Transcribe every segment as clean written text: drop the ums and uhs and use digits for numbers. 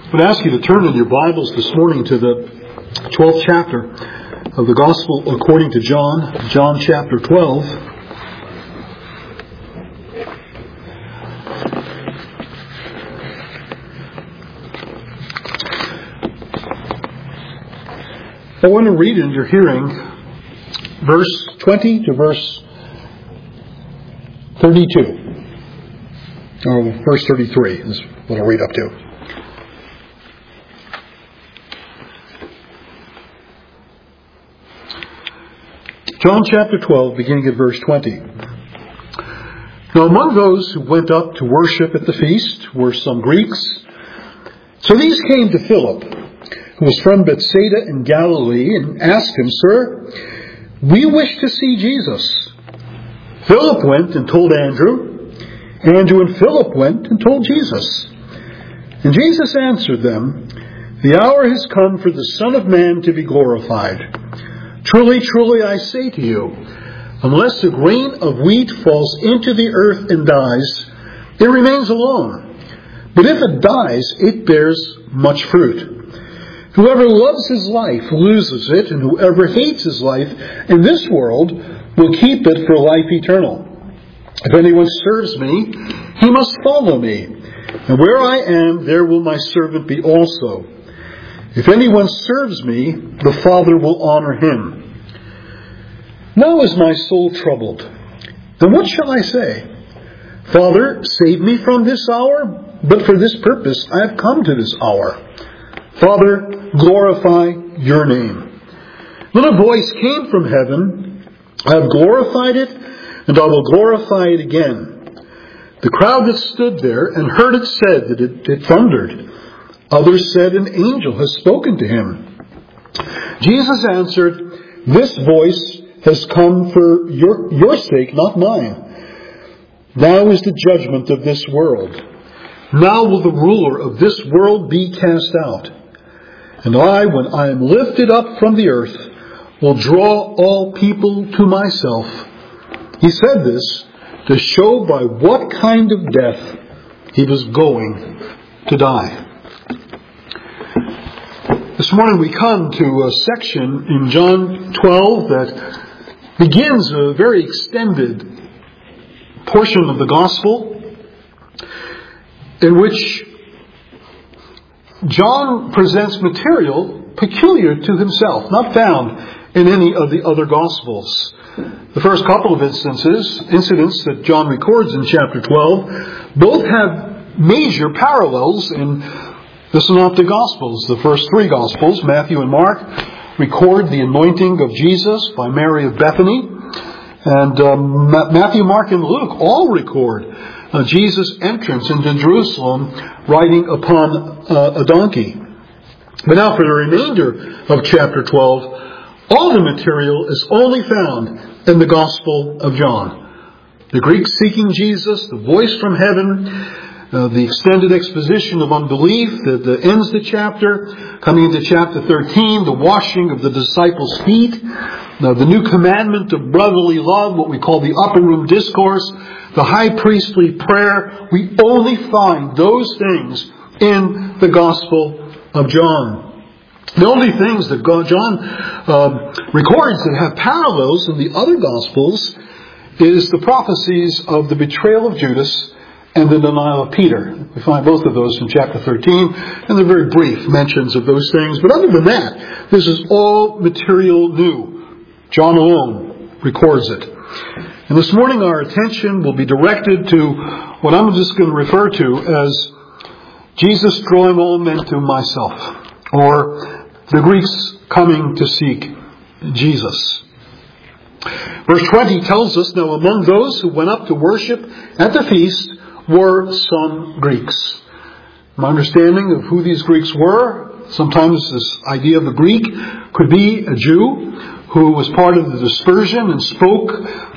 I would ask you to turn in your Bibles this morning to the 12th chapter of the Gospel according to John, John chapter 12. I want to read in your hearing verse 20 to verse 32. Or verse 33 is what I'll read up to. John chapter 12, beginning at verse 20. Now among those who went up to worship at the feast were some Greeks. So these came to Philip, who was from Bethsaida in Galilee, and asked him, "Sir, we wish to see Jesus." Philip went and told Andrew. Andrew and Philip went and told Jesus. And Jesus answered them, "The hour has come for the Son of Man to be glorified. Truly, truly, I say to you, unless a grain of wheat falls into the earth and dies, it remains alone. But if it dies, it bears much fruit. Whoever loves his life loses it, and whoever hates his life in this world will keep it for life eternal. If anyone serves me, he must follow me. And where I am, there will my servant be also. If anyone serves me, the Father will honor him. Now is my soul troubled. Then what shall I say? Father, save me from this hour, but for this purpose I have come to this hour. Father, glorify your name." Then a voice came from heaven, "I have glorified it, and I will glorify it again." The crowd that stood there and heard it said that it thundered. Others said, "An angel has spoken to him." Jesus answered, "This voice has come for your sake, not mine. Now is the judgment of this world. Now will the ruler of this world be cast out. And I, when I am lifted up from the earth, will draw all people to myself." He said this to show by what kind of death he was going to die. This morning we come to a section in John 12 that begins a very extended portion of the Gospel in which John presents material peculiar to himself, not found in any of the other Gospels. The first couple of incidents that John records in chapter 12, both have major parallels in the Synoptic Gospels. The first three Gospels, Matthew and Mark, record the anointing of Jesus by Mary of Bethany. And Matthew, Mark, and Luke all record Jesus' entrance into Jerusalem riding upon a donkey. But now for the remainder of chapter 12, all the material is only found in the Gospel of John. The Greeks seeking Jesus, the voice from heaven, the extended exposition of unbelief that ends the chapter, coming into chapter 13, the washing of the disciples' feet, the new commandment of brotherly love, what we call the upper room discourse, the high priestly prayer. We only find those things in the Gospel of John. The only things that John records that have parallels in the other Gospels is the prophecies of the betrayal of Judas and the denial of Peter. We find both of those in chapter 13, and they're very brief mentions of those things. But other than that, this is all material new. John alone records it. And this morning our attention will be directed to what I'm just going to refer to as Jesus drawing all men to myself, or the Greeks coming to seek Jesus. Verse 20 tells us, "Now among those who went up to worship at the feast were some Greeks." My understanding of who these Greeks were, sometimes this idea of a Greek could be a Jew who was part of the dispersion and spoke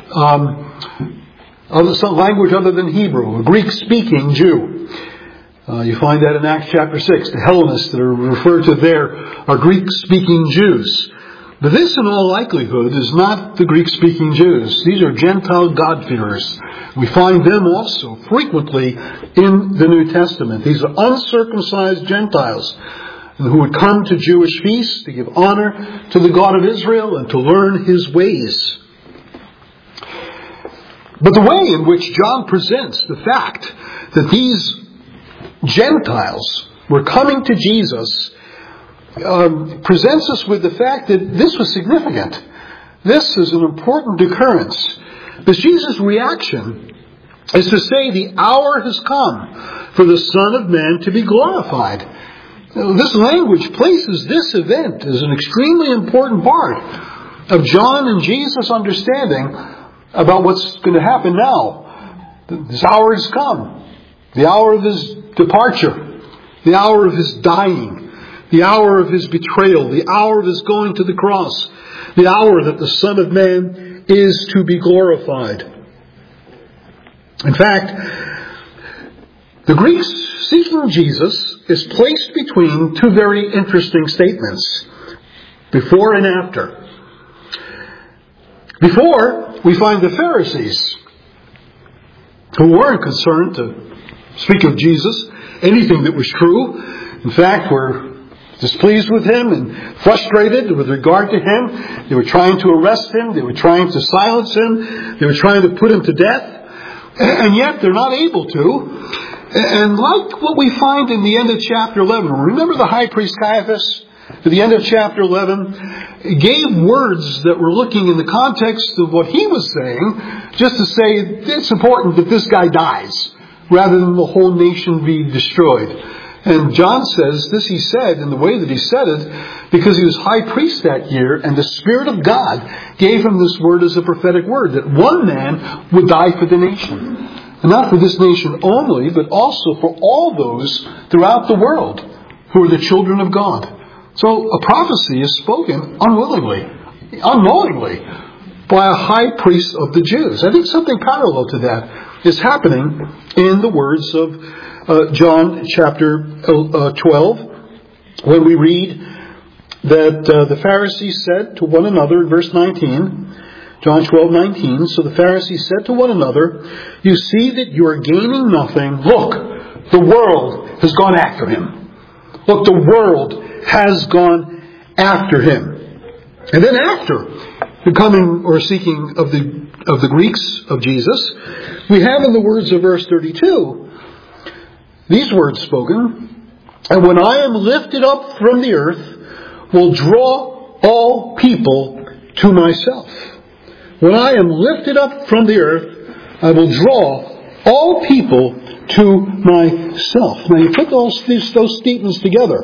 some language other than Hebrew, a Greek-speaking Jew. You find that in Acts chapter 6. The Hellenists that are referred to there are Greek-speaking Jews. But this, in all likelihood, is not the Greek-speaking Jews. These are Gentile God-fearers. We find them also frequently in the New Testament. These are uncircumcised Gentiles who would come to Jewish feasts to give honor to the God of Israel and to learn His ways. But the way in which John presents the fact that these Gentiles were coming to Jesus presents us with the fact that this was significant. This is an important occurrence. Because Jesus' reaction is to say the hour has come for the Son of Man to be glorified. This language places this event as an extremely important part of John and Jesus' understanding about what's going to happen now. This hour has come. The hour of His departure. The hour of His dying. The hour of His betrayal. The hour of His going to the cross. The hour that the Son of Man is to be glorified. In fact, the Greeks seeking Jesus is placed between two very interesting statements. Before and after. Before, we find the Pharisees, who weren't concerned to speak of Jesus, anything that was true. In fact, were displeased with Him and frustrated with regard to Him. They were trying to arrest Him. They were trying to silence Him. They were trying to put Him to death. And yet they're not able to. And like what we find in the end of chapter 11, remember the high priest Caiaphas? At the end of chapter 11, gave words that were looking in the context of what he was saying, just to say it's important that this guy dies, rather than the whole nation be destroyed. And John says this he said in the way that he said it, because he was high priest that year, and the Spirit of God gave him this word as a prophetic word, that one man would die for the nation. And not for this nation only, but also for all those throughout the world who are the children of God. So a prophecy is spoken unwillingly, unknowingly, by a high priest of the Jews. I think something parallel to that is happening in the words of John chapter 12, when we read that the Pharisees said to one another in verse 19, John 12:19, so the Pharisees said to one another, you see that you are gaining nothing. Look, the world has gone after him. Look, the world has gone after him. And then after the coming or seeking of the Greeks of Jesus, we have in the words of verse 32, these words spoken, and when I am lifted up from the earth, will draw all people to myself. When I am lifted up from the earth, I will draw all people to myself. Now you put those statements together.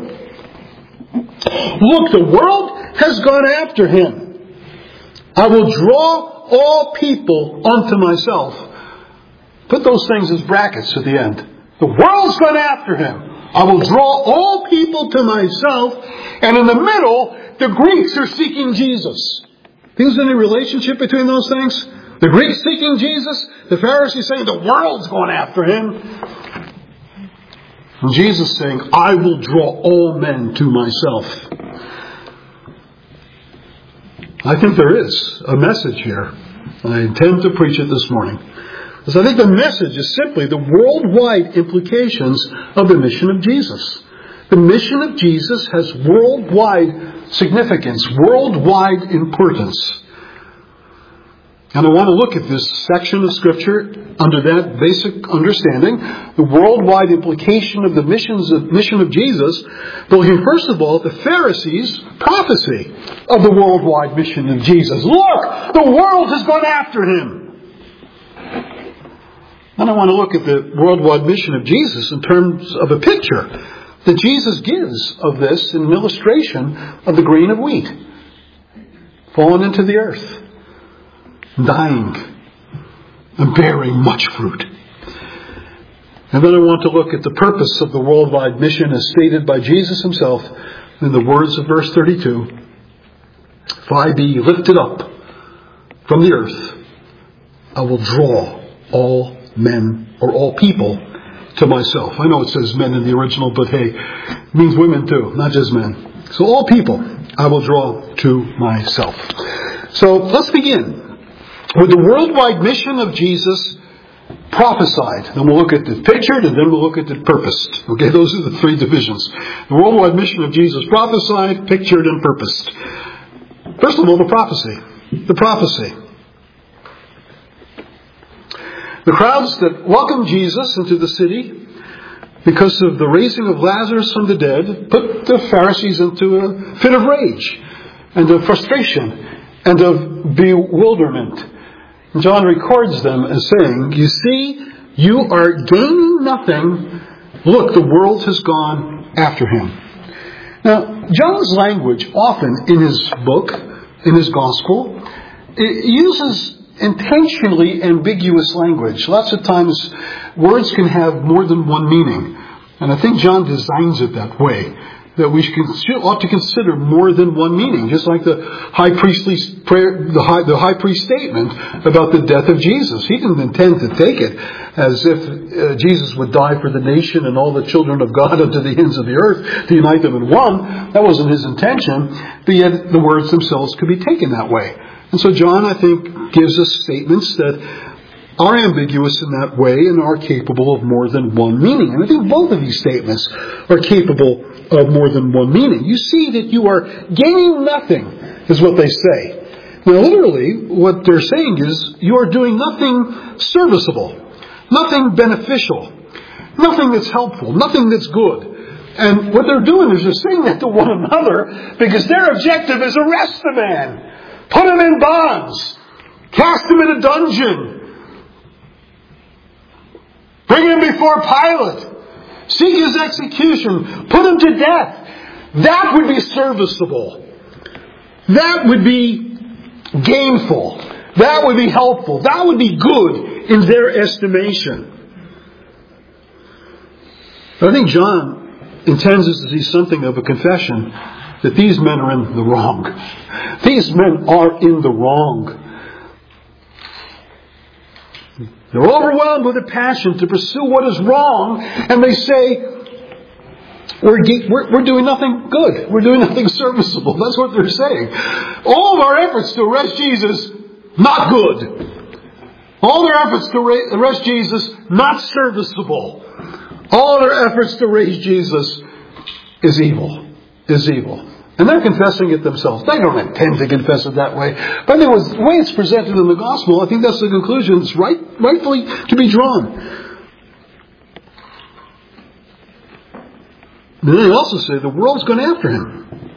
Look, the world has gone after him. I will draw all people unto myself. Put those things as brackets at the end. The world's gone after him. I will draw all people to myself. And in the middle, the Greeks are seeking Jesus. Think there's any relationship between those things? The Greeks seeking Jesus, the Pharisees saying the world's going after him. And Jesus saying, I will draw all men to myself. I think there is a message here. And I intend to preach it this morning. Because I think the message is simply the worldwide implications of the mission of Jesus. The mission of Jesus has worldwide significance, worldwide importance. And I want to look at this section of Scripture under that basic understanding, the worldwide implication of the mission of Jesus, but looking first of all at the Pharisees' prophecy of the worldwide mission of Jesus. Look, the world has gone after him. Then I want to look at the worldwide mission of Jesus in terms of a picture that Jesus gives of this in an illustration of the grain of wheat fallen into the earth, dying and bearing much fruit. And then I want to look at the purpose of the worldwide mission as stated by Jesus himself in the words of verse 32. If I be lifted up from the earth, I will draw all men or all people to myself. I know it says men in the original, but hey, it means women too, not just men. So all people I will draw to myself. So let's begin with the worldwide mission of Jesus prophesied. Then we'll look at the pictured, and then we'll look at the purposed. Okay, those are the three divisions. The worldwide mission of Jesus prophesied, pictured, and purposed. First of all, the prophecy. The prophecy. The crowds that welcomed Jesus into the city because of the raising of Lazarus from the dead put the Pharisees into a fit of rage and of frustration and of bewilderment. And John records them as saying, "You see, you are gaining nothing. Look, the world has gone after him." Now, John's language often in his book, in his gospel, it uses intentionally ambiguous language. Lots of times words can have more than one meaning. And I think John designs it that way, that we ought to consider more than one meaning. Just like the high priestly prayer, the high priest statement about the death of Jesus. He didn't intend to take it as if Jesus would die for the nation and all the children of God unto the ends of the earth to unite them in one. That wasn't his intention. But yet the words themselves could be taken that way. And so John, I think, gives us statements that are ambiguous in that way and are capable of more than one meaning. And I think both of these statements are capable of more than one meaning. You see that you are gaining nothing, is what they say. Now, literally, what they're saying is you are doing nothing serviceable, nothing beneficial, nothing that's helpful, nothing that's good. And what they're doing is they're saying that to one another because their objective is arrest the man. Put him in bonds. Cast him in a dungeon. Bring him before Pilate. Seek his execution. Put him to death. That would be serviceable. That would be gainful. That would be helpful. That would be good in their estimation. I think John intends us to see something of a confession that these men are in the wrong. These men are in the wrong. They're overwhelmed with a passion to pursue what is wrong, and they say, we're doing nothing good. We're doing nothing serviceable. That's what they're saying. All of our efforts to arrest Jesus, not good. All their efforts to arrest Jesus, not serviceable. All their efforts to raise Jesus is evil. Is evil. And they're confessing it themselves. They don't intend to confess it that way. But the way it's presented in the gospel, I think that's the conclusion that's rightfully to be drawn. And they also say the world's gone after him.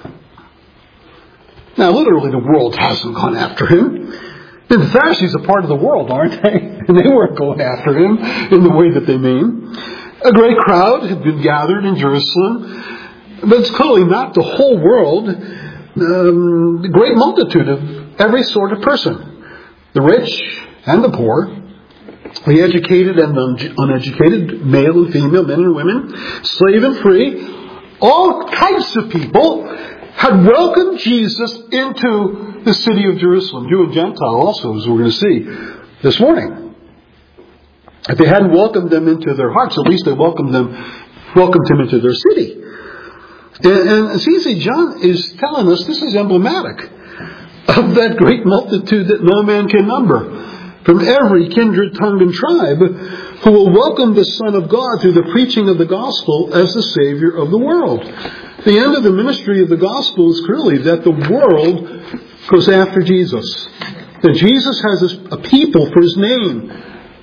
Now, literally, the world hasn't gone after him. And the Pharisees are part of the world, aren't they? And they weren't going after him in the way that they mean. A great crowd had been gathered in Jerusalem. But it's clearly not the whole world. The great multitude of every sort of person. The rich and the poor. The educated and the uneducated. Male and female, men and women. Slave and free. All types of people had welcomed Jesus into the city of Jerusalem. Jew and Gentile also, as we're going to see this morning. If they hadn't welcomed them into their hearts, at least they welcomed him into their city. And see, John is telling us this is emblematic of that great multitude that no man can number, from every kindred, tongue, and tribe, who will welcome the Son of God through the preaching of the gospel as the Savior of the world. The end of the ministry of the gospel is clearly that the world goes after Jesus. That Jesus has a people for his name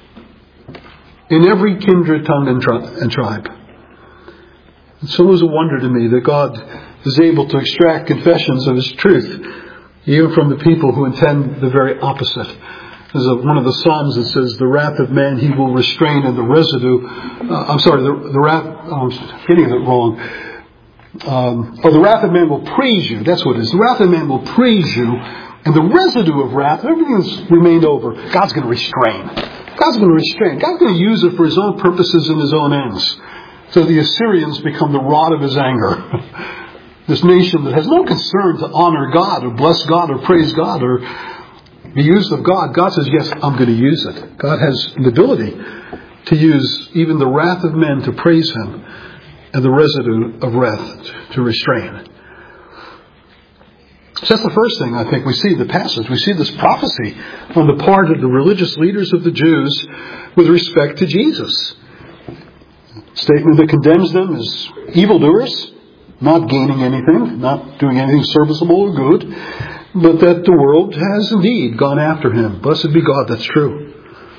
in every kindred, tongue, and tribe. And so it was a wonder to me that God is able to extract confessions of his truth, even from the people who intend the very opposite. There's one of the Psalms that says, the wrath of man he will restrain, and the residue, the wrath, I'm getting it wrong. The wrath of man will praise you. That's what it is. The wrath of man will praise you, and the residue of wrath, everything that's remained over, God's going to restrain. God's going to restrain. God's going to use it for his own purposes and his own ends. So the Assyrians become the rod of his anger. This nation that has no concern to honor God or bless God or praise God or be used of God. God says, yes, I'm going to use it. God has the ability to use even the wrath of men to praise him and the residue of wrath to restrain. So that's the first thing I think we see in the passage. We see this prophecy on the part of the religious leaders of the Jews with respect to Jesus. Statement that condemns them as evildoers, not gaining anything, not doing anything serviceable or good, but that the world has indeed gone after him. Blessed be God, that's true.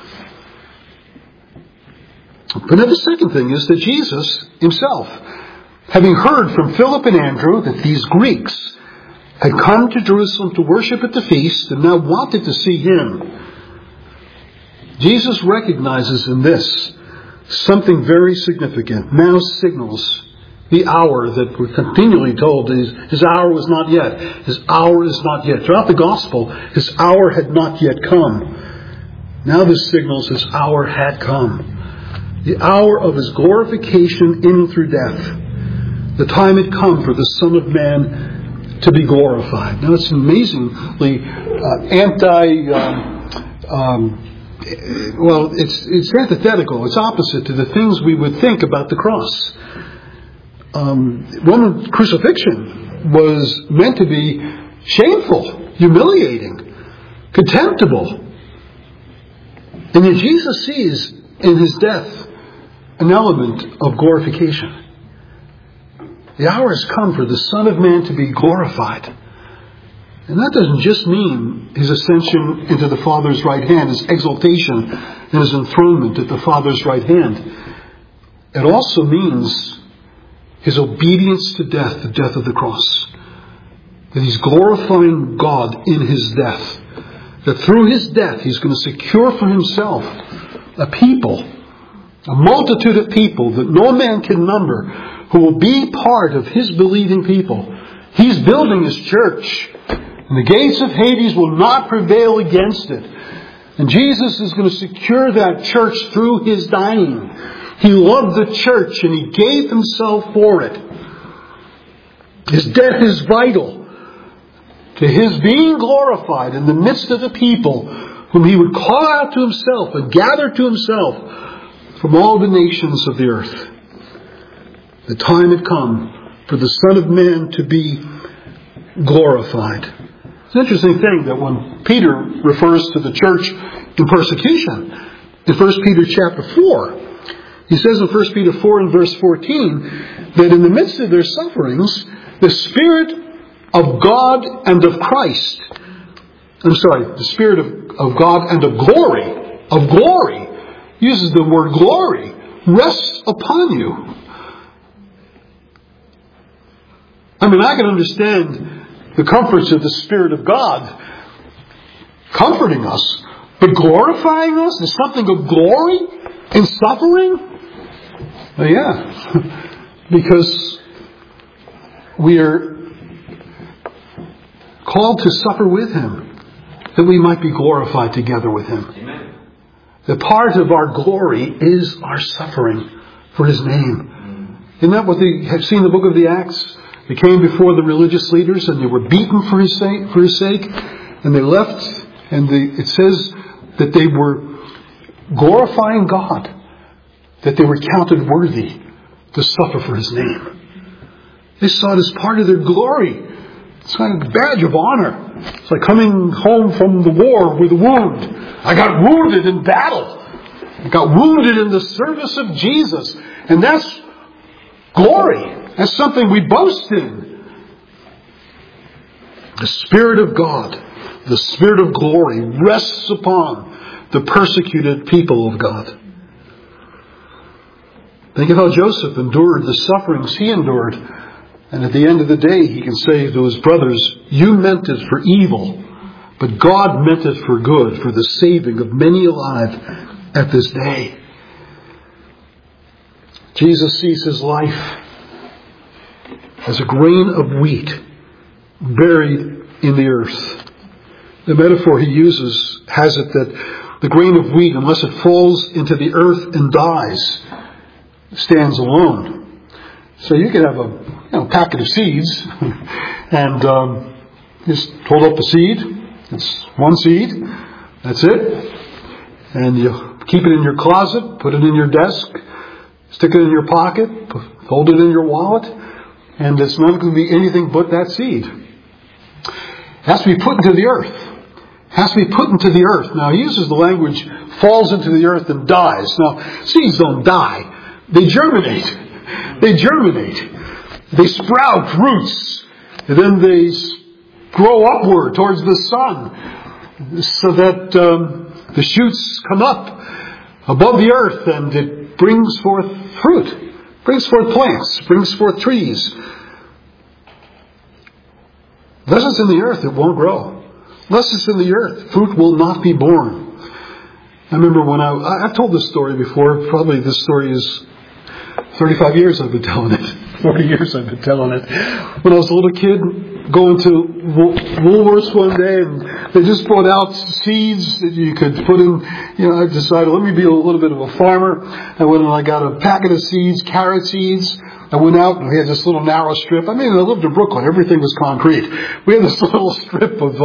But then the second thing is that Jesus himself, having heard from Philip and Andrew that these Greeks had come to Jerusalem to worship at the feast and now wanted to see him, Jesus recognizes in this something very significant. Now signals the hour that we're continually told his hour was not yet. His hour is not yet. Throughout the gospel, his hour had not yet come. Now this signals his hour had come. The hour of his glorification in and through death. The time had come for the Son of Man to be glorified. Now it's amazingly it's antithetical. It's opposite to the things we would think about the cross. Roman crucifixion was meant to be shameful, humiliating, contemptible. And yet Jesus sees in his death an element of glorification. The hour has come for the Son of Man to be glorified. And that doesn't just mean his ascension into the Father's right hand, his exaltation and his enthronement at the Father's right hand. It also means his obedience to death, the death of the cross. That he's glorifying God in his death. That through his death he's going to secure for himself a people, a multitude of people that no man can number, who will be part of his believing people. He's building his church. And the gates of Hades will not prevail against it. And Jesus is going to secure that church through his dying. He loved the church and he gave himself for it. His death is vital to his being glorified in the midst of the people whom he would call out to himself and gather to himself from all the nations of the earth. The time had come for the Son of Man to be glorified. It's an interesting thing that when Peter refers to the church in persecution, in 1 Peter chapter 4, he says in 1 Peter 4 and verse 14, that in the midst of their sufferings, the Spirit of God and of Christ, the Spirit of God and of glory, uses the word glory, rests upon you. I mean, I can understand the comforts of the Spirit of God comforting us, but glorifying us is something of glory in suffering? Well, yeah, because we are called to suffer with him, that we might be glorified together with him. Amen. The part of our glory is our suffering for his name. Isn't that what they have seen in the book of the Acts? They came before the religious leaders and they were beaten for his sake, and they left, and it says that they were glorifying God, that they were counted worthy to suffer for his name. They saw it as part of their glory. It's kind of a badge of honor. It's like coming home from the war with a wound. I got wounded in battle. I got wounded in the service of Jesus. And that's glory. That's something we boast in. The Spirit of God, the Spirit of glory, rests upon the persecuted people of God. Think of how Joseph endured the sufferings he endured. And at the end of the day, he can say to his brothers, you meant it for evil, but God meant it for good, for the saving of many alive at this day. Jesus sees his life as a grain of wheat buried in the earth. The metaphor he uses has it that the grain of wheat, unless it falls into the earth and dies, stands alone. So you could have a packet of seeds and just hold up the seed. It's one seed. That's it. And you keep it in your closet, put it in your desk, stick it in your pocket, hold it in your wallet, and it's not going to be anything but that seed. has to be put into the earth. Has to be put into the earth. Now, he uses the language, falls into the earth and dies. Now, seeds don't die. They germinate. They germinate. They sprout roots. And then they grow upward towards the sun so that the shoots come up above the earth and it brings forth fruit, brings forth plants, brings forth trees. Unless it's in the earth, it won't grow. Unless it's in the earth, fruit will not be born. I remember when I've told this story before. Probably this story is 35 years I've been telling it. 40 years I've been telling it. When I was a little kid, going to Woolworths one day, and they just brought out seeds that you could put in. I decided, let me be a little bit of a farmer. I went and I got a packet of seeds, carrot seeds. I went out and we had this little narrow strip. I lived in Brooklyn. Everything was concrete. We had this little strip of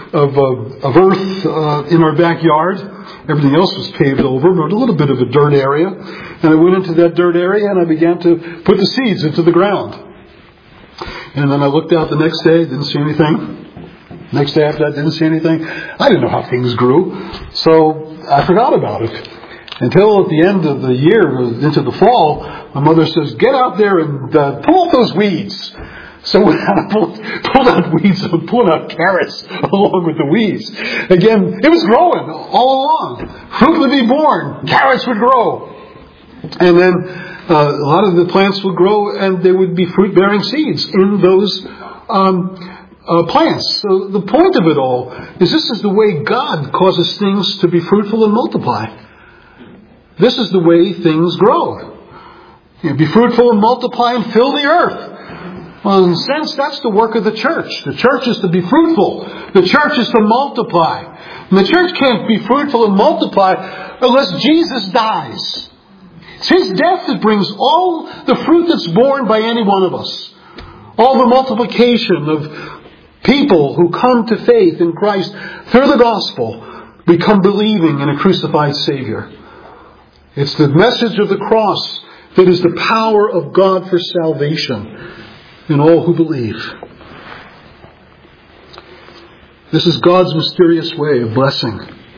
earth in our backyard. Everything else was paved over, but a little bit of a dirt area. And I went into that dirt area and I began to put the seeds into the ground. And then I looked out the next day, didn't see anything. Next day after that, didn't see anything. I didn't know how things grew, so I forgot about it. Until at the end of the year, into the fall, my mother says, get out there and pull out those weeds. So I pulled out weeds and pulled out carrots along with the weeds. Again, it was growing all along. Fruit would be born. Carrots would grow. And then a lot of the plants would grow and there would be fruit-bearing seeds in those plants. So the point of it all is this is the way God causes things to be fruitful and multiply. This is the way things grow. Be fruitful and multiply and fill the earth. Well, in a sense, that's the work of the church. The church is to be fruitful. The church is to multiply. And the church can't be fruitful and multiply unless Jesus dies. It's His death that brings all the fruit that's born by any one of us. All the multiplication of people who come to faith in Christ through the gospel become believing in a crucified Savior. It's the message of the cross that is the power of God for salvation in all who believe. This is God's mysterious way of blessing.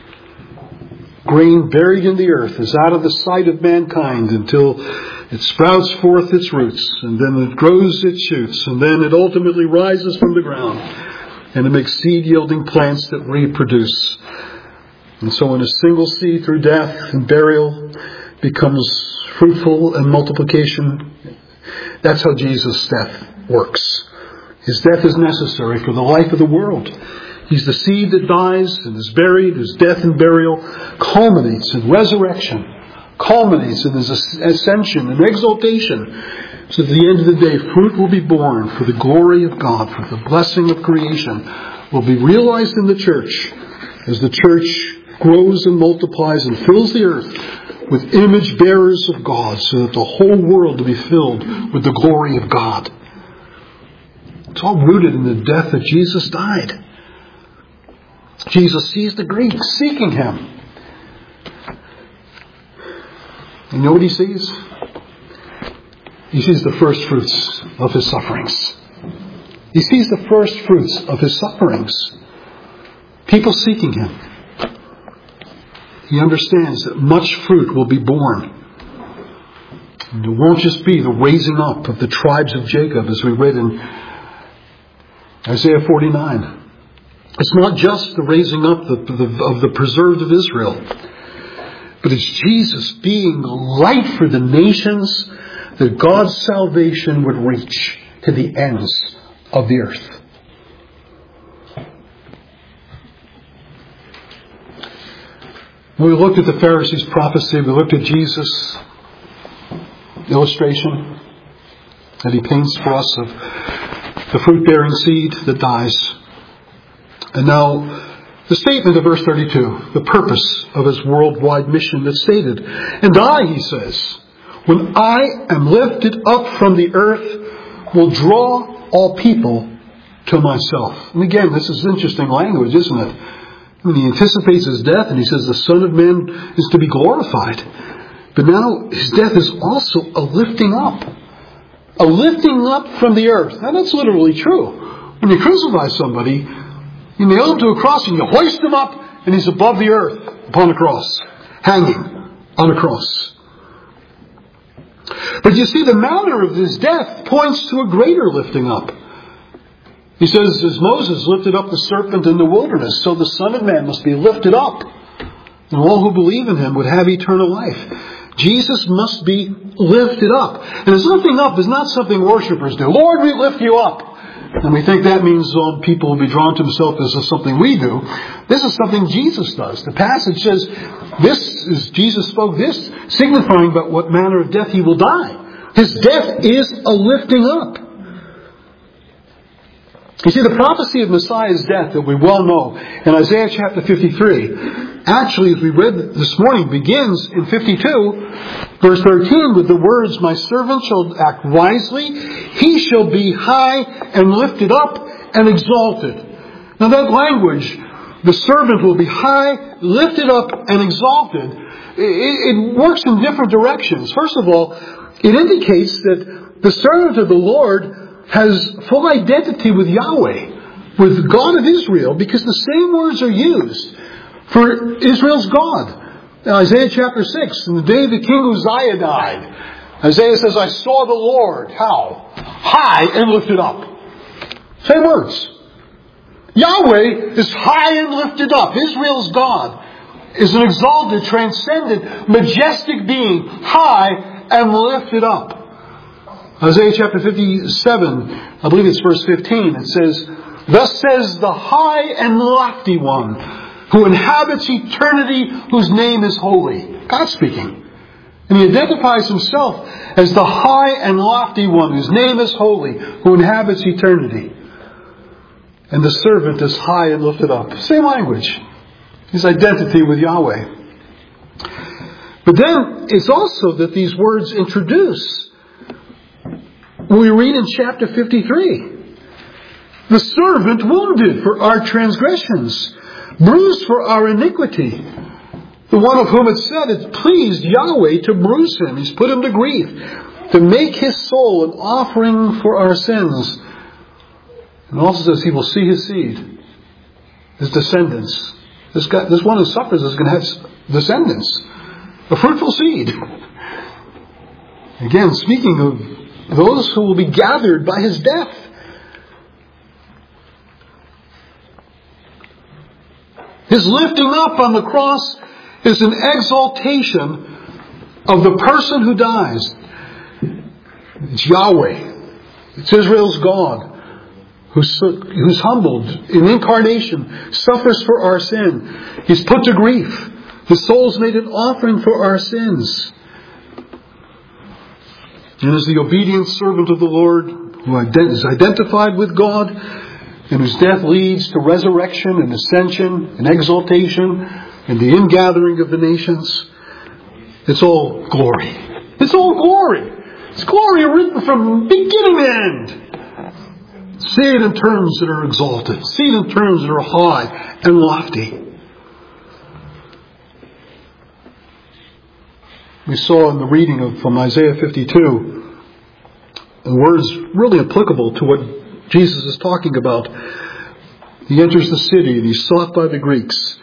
Grain buried in the earth is out of the sight of mankind until it sprouts forth its roots, and then it grows its shoots, and then it ultimately rises from the ground, and it makes seed-yielding plants that reproduce. And so when a single seed through death and burial becomes fruitful and multiplication, that's how Jesus' death works. His death is necessary for the life of the world. He's the seed that dies and is buried. His death and burial culminates in resurrection, culminates in His ascension and exaltation. So at the end of the day, fruit will be born for the glory of God, for the blessing of creation will be realized in the church as the church grows and multiplies and fills the earth with image bearers of God, so that the whole world will be filled with the glory of God. It's all rooted in the death that Jesus died. Jesus sees the Greeks seeking Him. You know what He sees? He sees the first fruits of His sufferings. He sees the first fruits of His sufferings. People seeking Him. He understands that much fruit will be born. And it won't just be the raising up of the tribes of Jacob, as we read in Isaiah 49. It's not just the raising up of the preserved of Israel, but it's Jesus being the light for the nations, that God's salvation would reach to the ends of the earth. When we looked at the Pharisees' prophecy, we looked at Jesus' illustration that He paints for us of the fruit-bearing seed that dies. And now, the statement of verse 32, the purpose of His worldwide mission that's stated. And I, He says, when I am lifted up from the earth, will draw all people to myself. And again, this is interesting language, isn't it? When He anticipates His death and He says the Son of Man is to be glorified. But now His death is also a lifting up. A lifting up from the earth. Now that's literally true. When you crucify somebody, You nail him to a cross and you hoist him up, and he's above the earth upon a cross, hanging on a cross. But you see, the manner of his death points to a greater lifting up. He says, as Moses lifted up the serpent in the wilderness, so the Son of Man must be lifted up, and all who believe in him would have eternal life. Jesus must be lifted up. And his lifting up is not something worshipers do. Lord, we lift you up. And we think that means people will be drawn to himself as something we do. This is something Jesus does. The passage says, this is Jesus spoke this, signifying about what manner of death he will die. His death is a lifting up. You see, the prophecy of Messiah's death that we well know in Isaiah chapter 53, actually, as we read this morning, begins in 52, verse 13, with the words, my servant shall act wisely, he shall be high and lifted up and exalted. Now that language, the servant will be high, lifted up, and exalted, it works in different directions. First of all, it indicates that the servant of the Lord has full identity with Yahweh, with God of Israel, because the same words are used for Israel's God. Now, Isaiah chapter 6, in the day the king Uzziah died, Isaiah says, I saw the Lord, how? High and lifted up. Same words. Yahweh is high and lifted up. Israel's God is an exalted, transcendent, majestic being, high and lifted up. Isaiah chapter 57, I believe it's verse 15, it says, thus says the high and lofty one, who inhabits eternity, whose name is holy. God speaking. And he identifies himself as the high and lofty one, whose name is holy, who inhabits eternity. And the servant is high and lifted up. Same language. His identity with Yahweh. But then it's also that these words introduce, we read in chapter 53, the servant wounded for our transgressions, bruised for our iniquity. The one of whom it said it pleased Yahweh to bruise him. He's put him to grief, to make his soul an offering for our sins. And also says he will see his seed, his descendants. This one who suffers is going to have descendants, a fruitful seed. Again, speaking of those who will be gathered by his death. His lifting up on the cross is an exaltation of the person who dies. It's Yahweh. It's Israel's God, who's humbled in incarnation, suffers for our sin. He's put to grief. His soul's made an offering for our sins. And as the obedient servant of the Lord, who is identified with God, and whose death leads to resurrection and ascension and exaltation and the ingathering of the nations, it's all glory. It's all glory. It's glory written from beginning to end. See it in terms that are exalted. See it in terms that are high and lofty. We saw in the reading from Isaiah 52, the words really applicable to what Jesus is talking about. He enters the city and he's sought by the Greeks.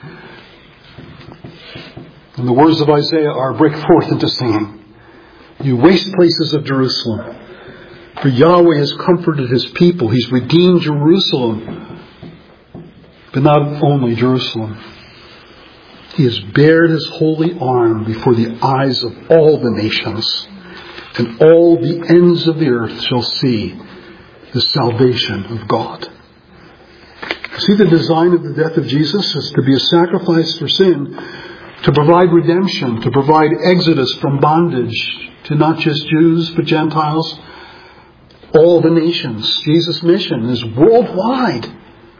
And the words of Isaiah are, break forth into singing, you waste places of Jerusalem. For Yahweh has comforted his people. He's redeemed Jerusalem. But not only Jerusalem. He has bared his holy arm before the eyes of all the nations, and all the ends of the earth shall see the salvation of God. See, the design of the death of Jesus is to be a sacrifice for sin, to provide redemption, to provide exodus from bondage to not just Jews but Gentiles, all the nations. Jesus' mission is worldwide.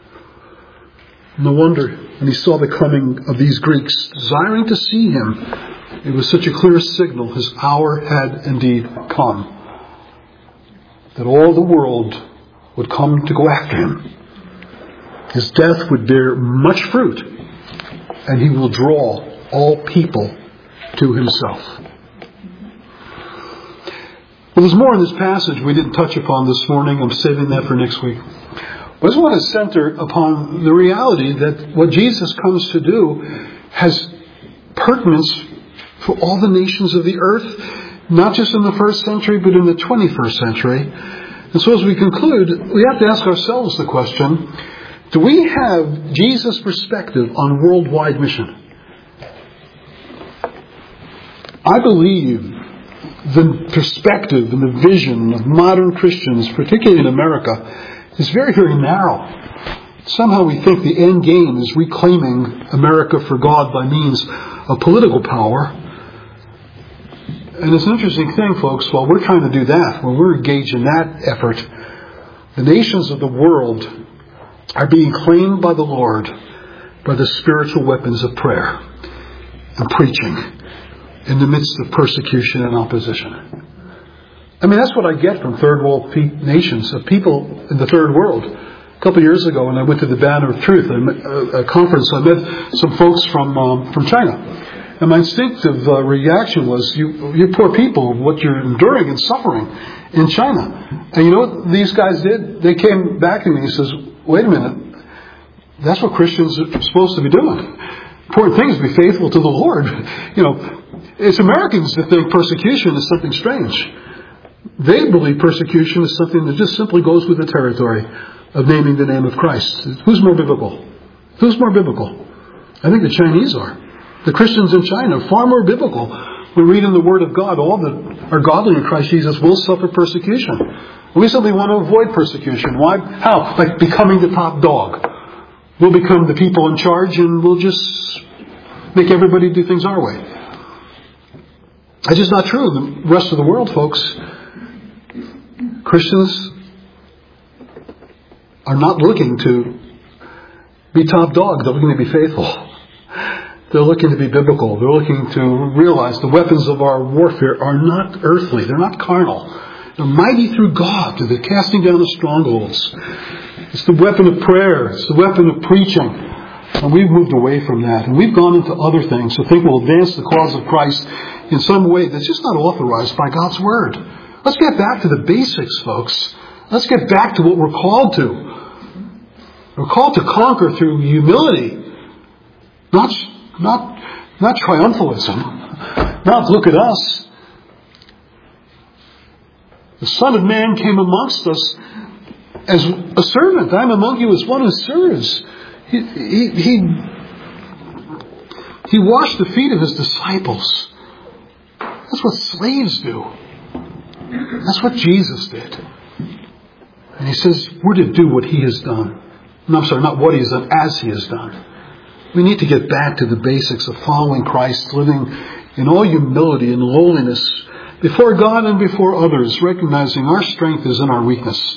No wonder when he saw the coming of these Greeks, desiring to see him, it was such a clear signal his hour had indeed come, that all the world would come to go after him. His death would bear much fruit, and he will draw all people to himself. Well, there's more in this passage we didn't touch upon this morning. I'm saving that for next week. I just want to center upon the reality that what Jesus comes to do has pertinence for all the nations of the earth, not just in the first century, but in the 21st century. And so as we conclude, we have to ask ourselves the question, do we have Jesus' perspective on worldwide mission? I believe the perspective and the vision of modern Christians, particularly in America, is very, very narrow. Somehow we think the end game is reclaiming America for God by means of political power. And it's an interesting thing, folks, while we're trying to do that, when we're engaged in that effort, the nations of the world are being claimed by the Lord by the spiritual weapons of prayer and preaching in the midst of persecution and opposition. I mean, that's what I get from third world nations, of people in the third world. A couple of years ago, when I went to the Banner of Truth, a conference, I met some folks from China. And my instinctive reaction was, you poor people, what you're enduring and suffering in China. And you know what these guys did? They came back to me and says, wait a minute, that's what Christians are supposed to be doing. Important thing is to be faithful to the Lord. You know, it's Americans that think persecution is something strange. They believe persecution is something that just simply goes with the territory of naming the name of Christ. Who's more biblical? Who's more biblical? I think the Chinese are. The Christians in China are far more biblical. We read in the Word of God, all that are godly in Christ Jesus will suffer persecution. We simply want to avoid persecution. Why? How? Like becoming the top dog. We'll become the people in charge and we'll just make everybody do things our way. That's just not true in the rest of the world, folks. Christians are not looking to be top dog. They're looking to be faithful. They're looking to be biblical. They're looking to realize the weapons of our warfare are not earthly. They're not carnal. They're mighty through God to the casting down of strongholds. It's the weapon of prayer. It's the weapon of preaching. And we've moved away from that. And we've gone into other things to think we'll advance the cause of Christ in some way that's just not authorized by God's Word. Let's get back to the basics, folks. Let's get back to what we're called to. We're called to conquer through humility. Not triumphalism. Not look at us. The Son of Man came amongst us as a servant. I'm among you as one who serves. He washed the feet of his disciples. That's what slaves do. That's what Jesus did. And he says, we're to do what he has done. No, I'm sorry, not what he has done, as he has done. We need to get back to the basics of following Christ, living in all humility and lowliness before God and before others, recognizing our strength is in our weakness.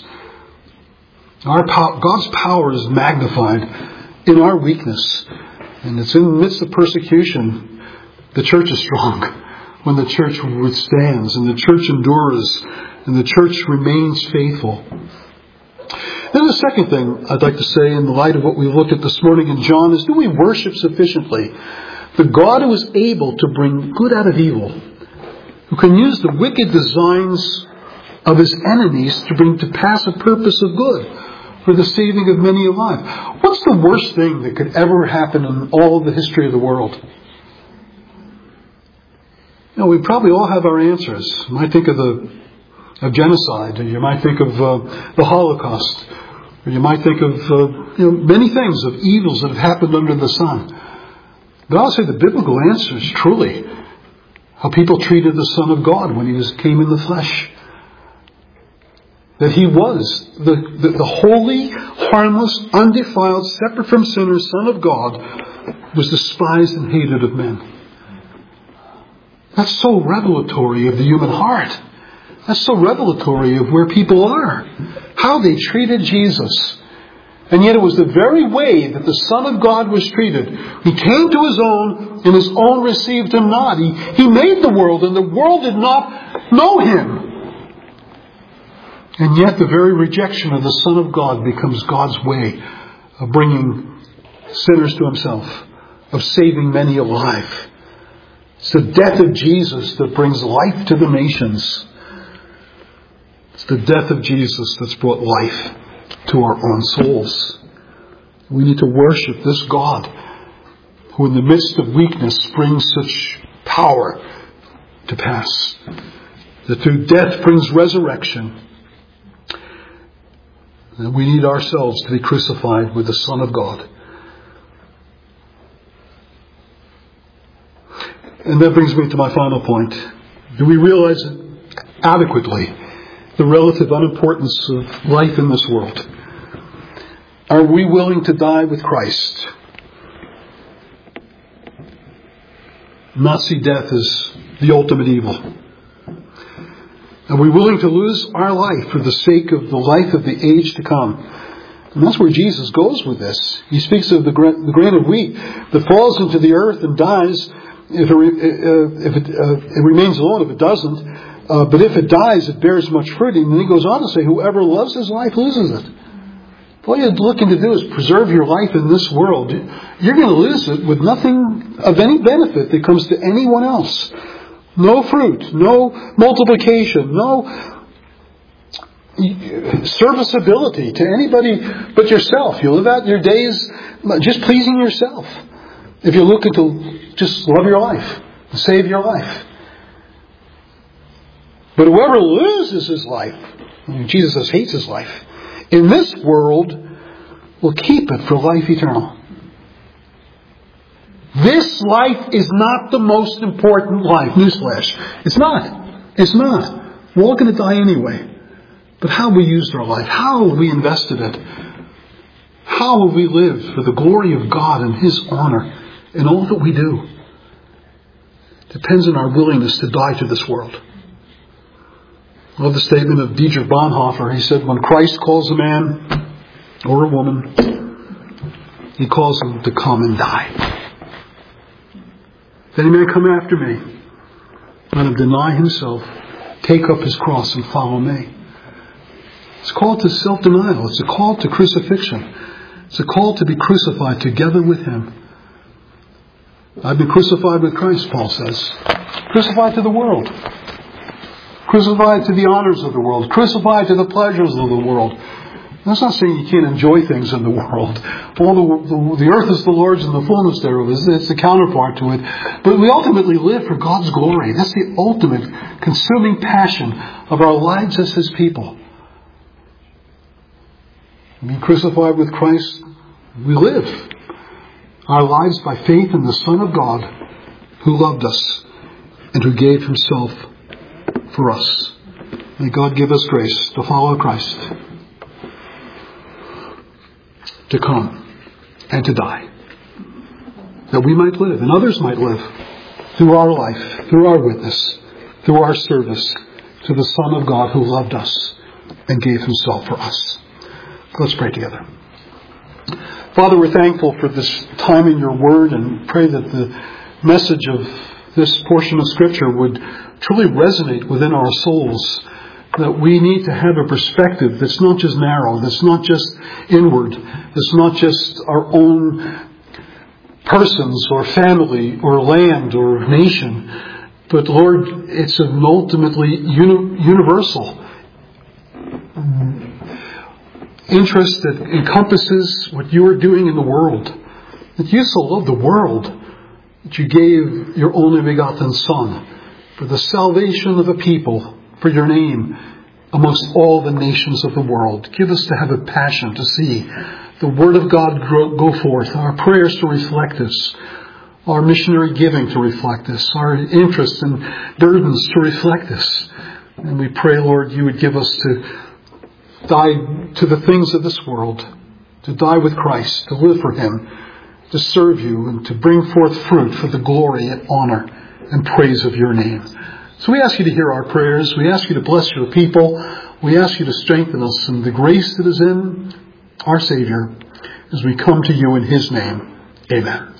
God's power is magnified in our weakness. And it's in the midst of persecution, the church is strong. When the church withstands and the church endures and the church remains faithful. Then the second thing I'd like to say in the light of what we looked at this morning in John is, do we worship sufficiently the God who is able to bring good out of evil, who can use the wicked designs of his enemies to bring to pass a purpose of good for the saving of many alive? What's the worst thing that could ever happen in all of the history of the world? You know, we probably all have our answers. You might think of genocide, or you might think of the Holocaust, or you might think of many things, of evils that have happened under the sun. But I'll say the biblical answer is truly how people treated the Son of God when he came in the flesh. That he was the holy, harmless, undefiled, separate from sinners Son of God, was despised and hated of men. That's so revelatory of the human heart. That's so revelatory of where people are. How they treated Jesus. And yet it was the very way that the Son of God was treated. He came to his own, and his own received him not. He made the world, and the world did not know him. And yet the very rejection of the Son of God becomes God's way of bringing sinners to himself, of saving many alive. It's the death of Jesus that brings life to the nations. It's the death of Jesus that's brought life to our own souls. We need to worship this God who in the midst of weakness brings such power to pass. That through death brings resurrection. And we need ourselves to be crucified with the Son of God. And that brings me to my final point. Do we realize adequately the relative unimportance of life in this world? Are we willing to die with Christ? Not see death as the ultimate evil. Are we willing to lose our life for the sake of the life of the age to come? And that's where Jesus goes with this. He speaks of the grain of wheat that falls into the earth and dies. If it remains alone, if it doesn't. But if it dies, it bears much fruit. And then he goes on to say, whoever loves his life loses it. All you're looking to do is preserve your life in this world. You're going to lose it with nothing of any benefit that comes to anyone else. No fruit, no multiplication, no serviceability to anybody but yourself. You live out your days just pleasing yourself. If you're looking to just love your life, to save your life. But whoever loses his life, Jesus says hates his life, in this world will keep it for life eternal. This life is not the most important life. Newsflash. It's not. It's not. We're all going to die anyway. But how we used our life, how have we invested it, how have we lived for the glory of God and His honor in all that we do, depends on our willingness to die to this world. I love the statement of Dietrich Bonhoeffer. He said, when Christ calls a man or a woman, He calls them to come and die. If any man come after me, let him deny himself, take up his cross and follow me. It's a call to self-denial. It's a call to crucifixion. It's a call to be crucified together with Him. I've been crucified with Christ, Paul says. Crucified to the world. Crucified to the honors of the world. Crucified to the pleasures of the world. That's not saying you can't enjoy things in the world. The earth is the Lord's and the fullness thereof. It's the counterpart to it. But we ultimately live for God's glory. That's the ultimate consuming passion of our lives as His people. Being crucified with Christ, we live our lives by faith in the Son of God who loved us and who gave Himself for us. May God give us grace to follow Christ, to come and to die, that we might live and others might live through our life, through our witness, through our service to the Son of God who loved us and gave Himself for us. Let's pray together. Father, we're thankful for this time in your word and pray that the message of this portion of Scripture would truly resonate within our souls, that we need to have a perspective that's not just narrow, that's not just inward, that's not just our own persons or family or land or nation, but Lord, it's an ultimately universal interest that encompasses what you are doing in the world. That you so loved the world that you gave your only begotten Son for the salvation of the people, for your name amongst all the nations of the world. Give us to have a passion to see the Word of God go forth, our prayers to reflect this, our missionary giving to reflect this, our interests and burdens to reflect this. And we pray, Lord, you would give us to die to the things of this world, to die with Christ, to live for Him, to serve you, and to bring forth fruit for the glory and honor and praise of your name. So we ask you to hear our prayers. We ask you to bless your people. We ask you to strengthen us in the grace that is in our Savior as we come to you in His name. Amen.